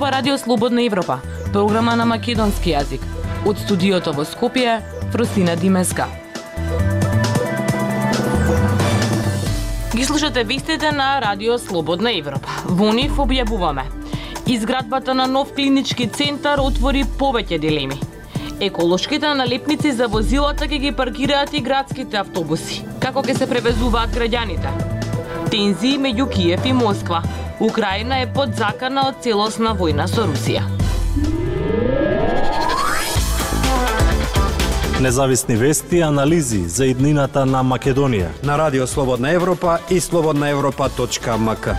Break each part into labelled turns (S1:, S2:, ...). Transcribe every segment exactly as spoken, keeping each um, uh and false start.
S1: зборува Радио Слободна Европа, програма на македонски јазик. Од студиото во Скопје, Фростина Димеска. Ги слушате вестите на Радио Слободна Европа. Во нив објавуваме: изградбата на нов клинички центар отвори повеќе дилеми. Еколошките налепници за возилата ќе ги паркираат и градските автобуси. Како ќе се превезуваат граѓаните? Тензии меѓу Киев и Москва. Украина е под закана од целосна војна со Русија.
S2: Независни вести и анализи за иднината на Македонија
S3: на Радио Слободна Европа и слободна европа точка ем ка.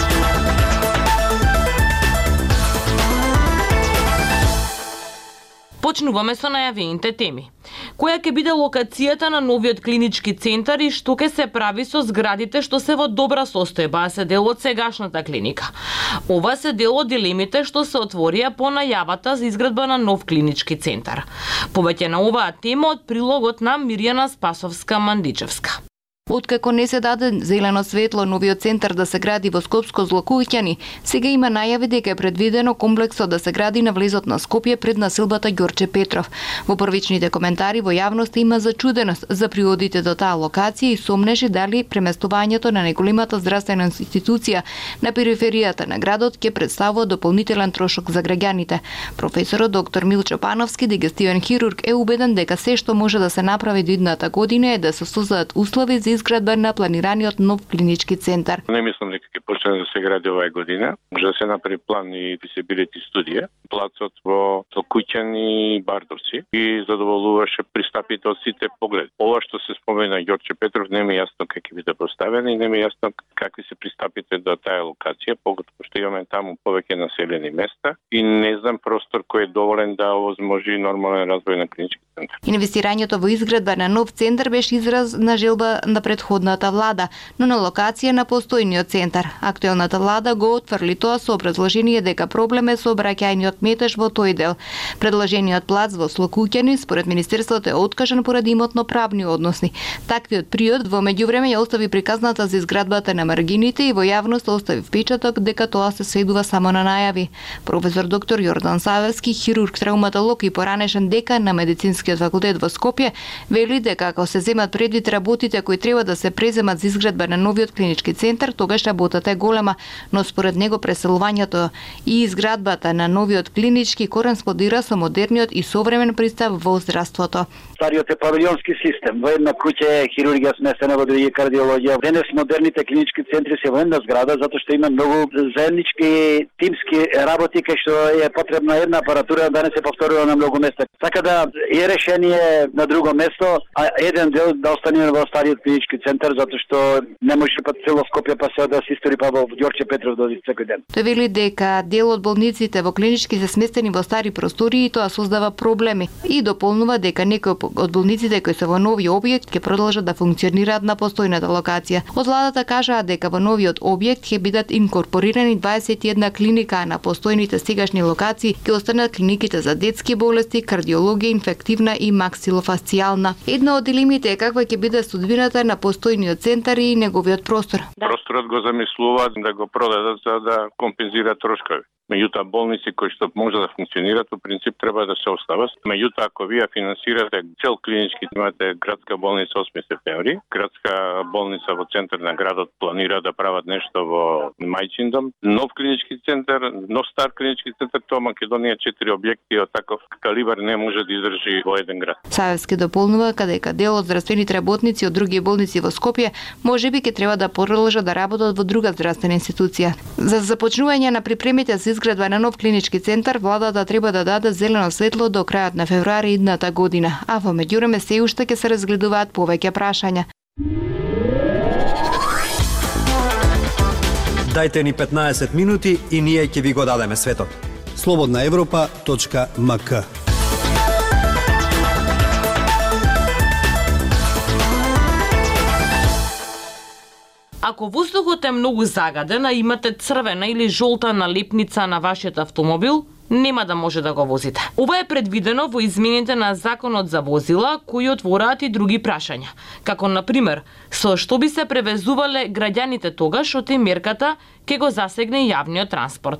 S1: Почнуваме со најавените теми. Која ќе биде локацијата на новиот клинички центар и што ќе се прави со зградите што се во добра состојба, а се дел од сегашната клиника? Ова се дел од дилемите што се отворија по најавата за изградба на нов клинички центар. Повеќе на оваа тема од прилогот на Мирјана Спасовска-Мандичевска.
S4: Откако не се даде зелено светло новиот центар да се гради во Скопско Злокуќани, сега има најави дека е предвидено комплексот да се гради на влезот на Скопје пред насилбата Ѓорче Петров. Во првичните коментари во јавноста има зачуденост за приодите до таа локација и сомнежи дали преместувањето на неголемата здравствена институција на периферијата на градот ќе представува дополнителен трошок за граѓаните. Професорот доктор Милчо Пановски, дигестивен хирург, е убеден дека се што може да се направи до идната година е да се создадат услови за изградба на планираниот нов клинички центар.
S5: Не мислам дека ќе почне да се гради оваа година. Може да се направи план и физибилити студија. Плацот во Злокуќани и Бардовци и задоволуваше пристапите од сите погледи. Ова што се спомена Ѓорче Петров не ми е јасно како ќе биде поставено и не ми е јасно какви се пристапите до таа локација, поготово што имаме таму повеќе населени места и не знам простор кој е доволен да овозможи нормален развој на клинички центар.
S4: Инвестирањето во изградба на нов центар беше израз на желба на предходната влада, но на локација на постојниот центар. Актуелната влада го отфрли тоа со образложение дека проблем е со обраќајниот метеж во тој дел. Предложениот плац во Злокуќани според министерството е откажан поради имотно-правни односи. Таквиот приод во меѓувреме ја остави приказната за изградбата на маргините и во јавност остави впечаток дека тоа се сведува само на најави. Професор доктор Јордан Савевски, хирург, травматолог и поранешен декан на медицинскиот факултет во Скопје, вели дека ако се земат предвид работите кои треба да се преземат за изградба на новиот клинички центар, тогаш работата е голема, но според него преселувањето и изградбата на новиот клинички кореспондира со модерниот и современ пристап во здравството.
S6: Стариот е павилионски систем, во една куќа е хирургија смесена, во други кардиологија. Денес модерните клинички центри се во една зграда затоа што има многу заеднички тимски работи кај што е потребна една апаратура да не се повторува на многу места. Така да е решение на друго место, а еден дел да остане во стариот клинички центар затоа што не може па цело Скопје па се да се истори па во Ѓорче Петров доди секој ден.
S4: Тој вели дека дел од болниците во клинички се сместени во стари простори и тоа создава проблеми и дополнува дека некои од болниците кои се во новиот објект ќе продолжат да функционираат на постојната локација. Од владата кажаа дека во новиот објект ќе бидат инкорпорирани дваесет и една клиника, а на постојните сегашни локации ќе останат клиниките за детски болести, кардиологија, инфективна и максилофасцијална. Една од дилемите е каква ќе биде судбината на постојниот центар и неговиот простор.
S5: Просторот го замислуваат да го продадат за да компензираат трошкови. Меѓутоа болници кои што може да функционираат по принцип треба да се остават. Меѓутоа ако вие финансирате цел клинички, имате градска болница осми септември, градска болница во центар на градот планира да прават нешто во Мајчин дом, нов клинички центар, нов стар клинички центар, тоа Македонија четири објекти од таков калибар не може да издржи во еден град.
S4: Савевски дополнува дека дел од здравствените работници од други болници во Скопје можеби ќе треба да продолжат да работат во друга здравствена институција. За започнување на припремите за изградба на нов клинички центар, владата треба да даде зелено светло до крајот на февруари идната година, а во меѓувреме се уште ќе се разгледуваат повеќе прашања.
S3: Дајте ни петнаесет минути и ние ќе ви го дадеме светот. слободна европа точка ем ка.
S1: Ако воздухот е многу загаден, а имате црвена или жолта налепница на вашиот автомобил, нема да може да го возите. Ова е предвидено во измените на Законот за возила, кои отвораат и други прашања, како на пример, со што би се превезувале граѓаните тогаш што мерката ќе го засегне јавниот транспорт.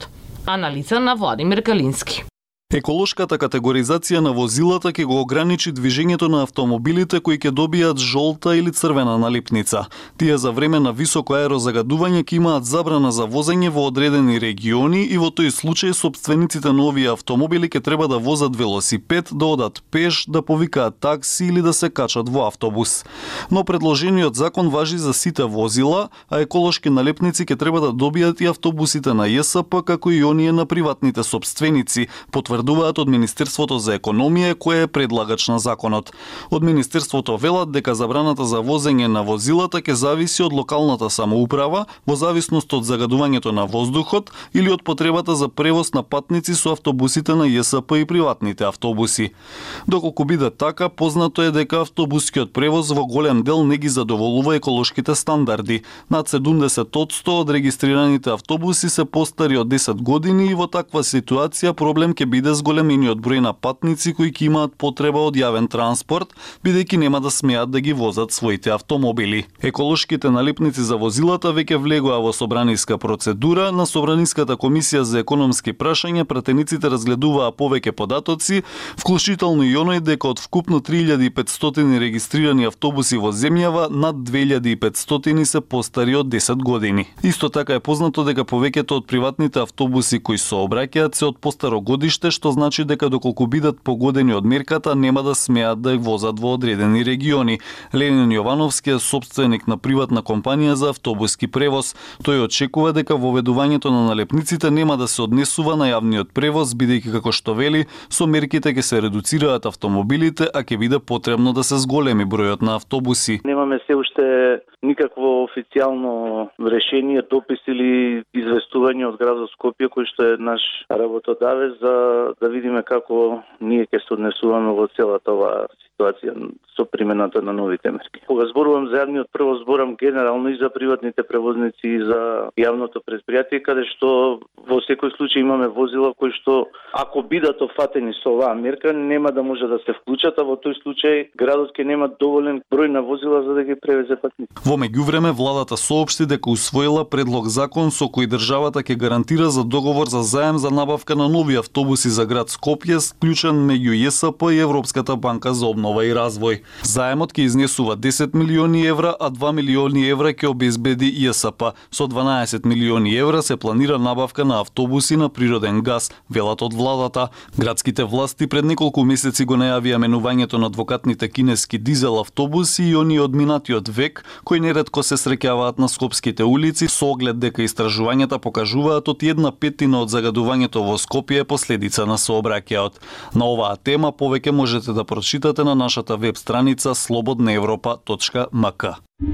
S1: Анализа на Владимир Калински.
S7: Еколошката категоризација на возилата ќе го ограничи движењето на автомобилите кои ќе добијат жолта или црвена налипница. Тие за време на високо аерозагадување ќе имаат забрана за возење во одредени региони и во тој случај сопствениците на овие автомобили ќе треба да возат велосипед, да одат пеш, да повикаат такси или да се качат во автобус. Но предложениот закон важи за сите возила, а еколошки налепници ќе треба да добијат и автобусите на Ј С П како и оние на приватните сопственици, потврдуваат од Министерството за економија, кое е предлагач на законот. Од Министерството велат дека забраната за возење на возилата ќе зависи од локалната самоуправа, во зависност од загадувањето на воздухот или од потребата за превоз на патници со автобусите на Ј С П и приватните автобуси. Доколку биде така, познато е дека автобускиот превоз во голем дел не ги задоволува еколошките стандарди. Над седумдесет одсто од регистрираните автобуси се постари од десет години и во таква ситуација проблем ќе биде зголемениот број на патници кои ќе имаат потреба од јавен транспорт, бидејќи нема да смеат да ги возат своите автомобили. Еколошките налепници за возилата веќе влегоа во собраниска процедура. На Собраниската комисија за економски прашања пратениците разгледуваа повеќе податоци, вклучително и оној дека од вкупно три илјади и петстотини регистрирани автобуси во земјава, над две илјади и петстотини се постари од десет години. Исто така е познато дека повеќето од приватните автобуси кои сообраќаат се од постаро годиште, што значи дека доколку бидат погодени од мерката, нема да смеат да ја возат во одредени региони. Ленин Јовановски е собственик на приватна компанија за автобуски превоз. Тој очекува дека воведувањето на налепниците нема да се однесува на јавниот превоз, бидејќи како што вели, со мерките ќе се редуцираат автомобилите, а ќе биде потребно да се зголеми бројот на автобуси.
S8: Немаме се уште никакво официјално решение, допис или известување од градот Скопје, кој што е наш работодавец, за да видиме како ние ќе се однесуваме во целата оваа ситуација со примената на новите мерки. Кога зборувам за јавниот превоз, зборам генерално и за приватните превозници и за јавното предпријатие, каде што во секој случај имаме возила кои што ако бидат офатени со оваа мерка нема да може да се вклучат, а во тој случај градот ќе нема доволен број на возила за да ги превезе патници.
S7: Во меѓувреме владата соопшти дека усвоила предлог закон со кој државата ќе гарантира за договор за заем за набавка на нови автобуси за град Скопје, склучен меѓу Ј С П и Европската банка за обнова и развој. Заемот ќе изнесува десет милиони евра, а два милиони евра ќе обезбеди Ј С П. Со дванаесет милиони евра се планира набавка на автобуси на природен газ, велат од владата. Градските власти пред неколку месеци го најавија менувањето на двокатните кинески дизел автобуси и оние од минатиот век, кои неретко се среќаваат на скопските улици, со оглед дека истражувањата покажуваат од една петтина од загадувањето во Скопје е последица на сообраќајот. На оваа тема повеќе можете да прочитате на нашата веб страница слободна европа точка м к.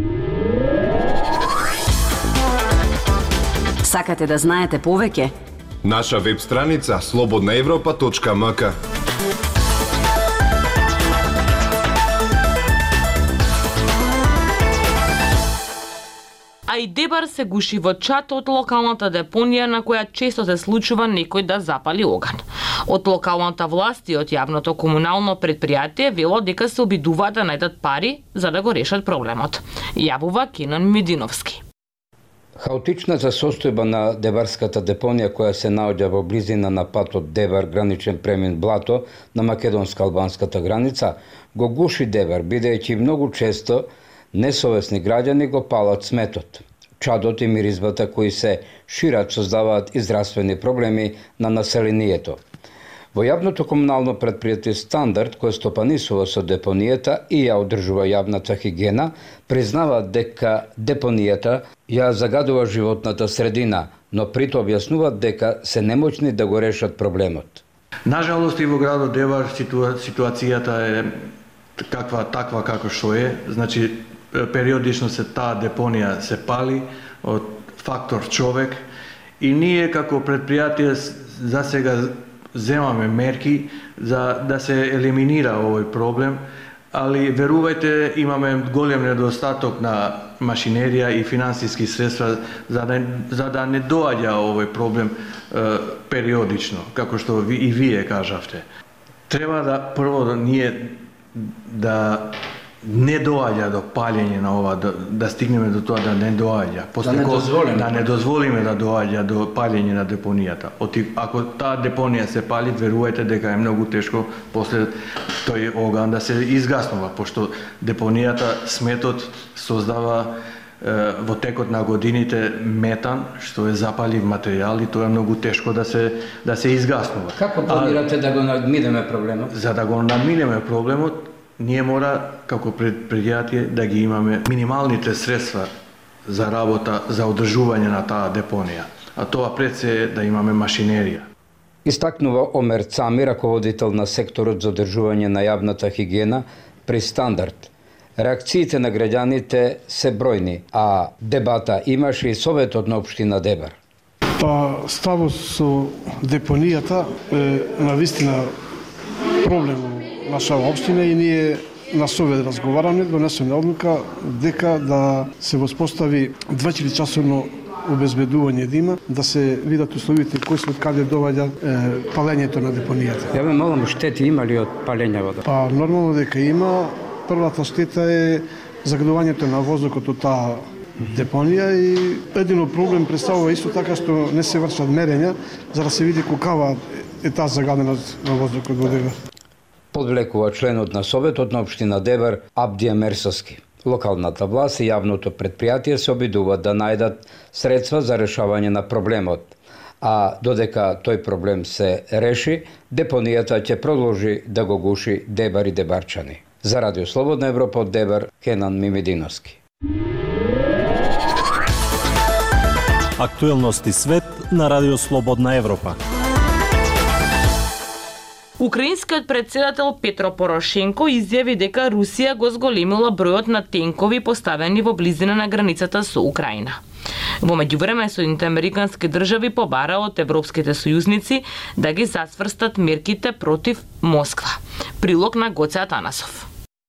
S9: Сакате да знаете повеќе?
S10: Наша веб страница слободна европа точка м к.
S1: А и Дебар се гуши во чат од локалната депонија на која често се случува некој да запали оган. Од локалната власт и од јавното комунално предпријатие вело дека се обидуваат да најдат пари за да го решат проблемот. Јавува Кенан Мединовски.
S11: Хаотичната состојба на Дебарската депонија која се наоѓа во близина на патот Дебар граничен премин Блато на македонско-албанската граница го гуши Дебар, бидејќи многу често несовесни граѓани го палат сметот. Чадот и миризбата кои се шират создаваат и здравствени проблеми на населението. Во јавното комунално предпријатие Стандард, кој стопанисува со депонијата и ја одржува јавната хигиена, признава дека депонијата ја загадува животната средина, но прито објаснуваат дека се немоќни да го решат проблемот.
S12: Нажалост и во градот Дебар ситуа... ситуацијата е каква таква како што е, значи периодично се таа депонија се пали од фактор човек и ние како предпријатие за сега земаме мерки за да се елиминира овој проблем, али верувајте имаме голем недостаток на машинерија и финансиски средства за да, за да не доаѓа овој проблем е, периодично, како што ви, и вие кажавте. Треба да прво да ние да не доаѓа до палење на ова, да, да стигнеме до тоа да не доаѓа.
S11: Да не дозволиме.
S12: Да не дозволиме да доаѓа до палење на депонијата. Оти, ако таа депонија се пали, верувајте дека е многу тешко после тој оган да се изгаснува, пошто депонијата, сметот создава е, во текот на годините метан, што е запалив материјал и тоа е многу тешко да се да се изгаснува.
S11: Како планирате да го надминеме проблемот?
S12: За да го надминеме проблемот, ние мора, како предпријатие, да ги имаме минималните средства за работа, за одржување на таа депонија. А тоа пред се е да имаме машинерија.
S11: Истакнува Омер Цами, раководител на секторот за одржување на јавната хигиена при Стандард. Реакциите на граѓаните се бројни, а дебата имаше и Советот на општина Дебар.
S13: Па ставот со депонијата е навистина проблем во нашава општина и ние на Совет разговараме, донесеме одлука дека да се воспостави дваесетчасовно обезбедување да има, да се видат условите кои се од каде доаѓа палењето на депонијата.
S11: Ја ме молам, штети има ли од палење вода?
S13: Па нормално дека има. Првата штета е загадувањето на воздухот од таа депонија и едино проблем представува исто така што не се вршат мерења за да се види колкава е таа загаденост на воздухот во Дебар.
S11: Подвлекува членот на Советот на општина Дебар Абдија Мерсовски. Локалната власт и јавното предпријатие се обидуваат да најдат средства за решавање на проблемот, а додека тој проблем се реши, депонијата ќе продолжи да го гуши Дебар и дебарчани. За Радио Слободна Европа од Дебар, Кенан Мимединовски.
S2: Актуелности свет на Радио Слободна Европа.
S1: Украинскиот председател Петро Порошенко изјави дека Русија го зголемила бројот на тенкови поставени во близина на границата со Украина. Во меѓувреме, Соединените американски држави побара од европските сојузници да ги засврстат мерките против Москва. Прилог на Гоце Атанасов.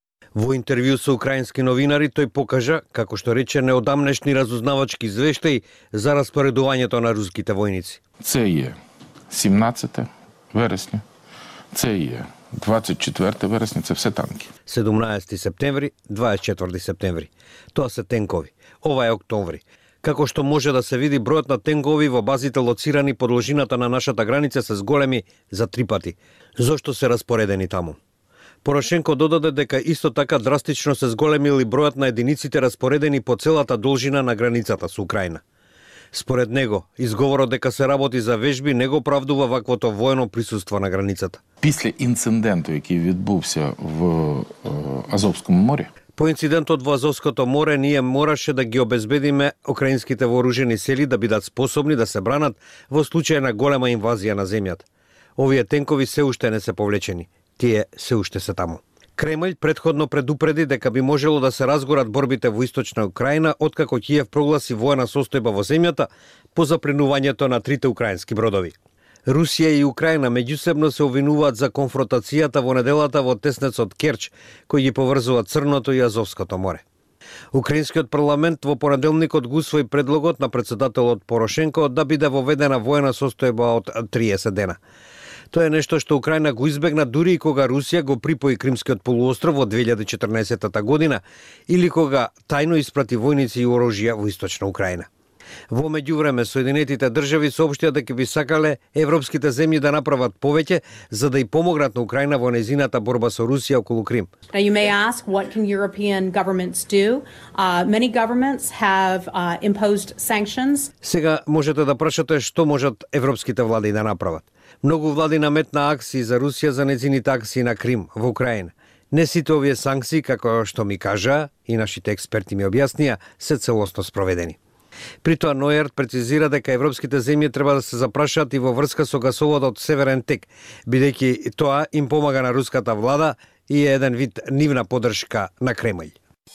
S14: Во интервју со украински новинари тој покажа, како што рече, неодамнешни разузнавачки извештаи за распоредувањето на руските војници.
S15: Це е седемнаесетте вересня, це е дваесет и четврто вересня, це все танки.
S14: седумнаесети септември, дваесет и четврти септември. Тоа се тенкови. Ова е октомври. Како што може да се види, бројот на тенкови во базите лоцирани под ложината на нашата граница се зголеми за три пати. Зошто се распоредени таму? Порошенко додаде дека исто така драстично се зголемили бројот на единиците распоредени по целата должина на границата со Украина. Според него, изговорот дека се работи за вежби не го оправдува ваквото воено присуство на границата.
S15: Після інциденту, який відбувся в Азовскому морі,
S14: по инцидентот во Азовското море ние мораше да ги обезбедиме украинските вооружени сили да бидат способни да се бранат во случај на голема инвазија на земјата. Овие тенкови се уште не се повлечени. Тие се уште се таму. Кремљ предходно предупреди дека би можело да се разгорат борбите во источна Украина откако Киев прогласи воена состојба во земјата по запленувањето на трите украински бродови. Русија и Украина меѓусебно се обвинуваат за конфронтацијата во неделата во теснецот Керч, кој ги поврзува Црното и Азовското море. Украинскиот парламент во понеделникот го усвои предлогот на председателот Порошенко да биде воведена воена состојба од триесет дена. Тоа е нешто што Украина го избегна дури и кога Русија го припои Кримскиот полуостров во две илјади и четрнаесетта година или кога тајно испрати војници и оружја во источна Украина. Во меѓувреме, Соединетите држави соопштија дека би сакале европските земји да направат повеќе за да и помогнат на Украина во нејзината борба со Русија околу Крим.
S16: Now you may ask what can European governments do? Uh, many governments have uh, imposed sanctions.
S14: Сега можете да прашате што можат европските влади да направат. Многу влади наметна акции за Русија за нејзините акции на Крим во Украина. Не сите овие санкции, како што ми кажа и нашите експерти ми објаснија, се целосно спроведени. При тоа Ноерт прецизира дека европските земји треба да се запрашаат и во врска со гасоводот Северен тек, бидејќи тоа им помага на руската влада и е еден вид нивна поддршка на Кремљ.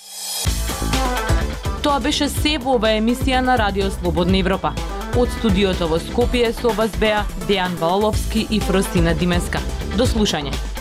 S1: Тоа беше се во оваа емисија на Радио Слободна Европа. Од студиото во Скопје со вас беа Дејан Валовски и Фростина Димеска. До слушање.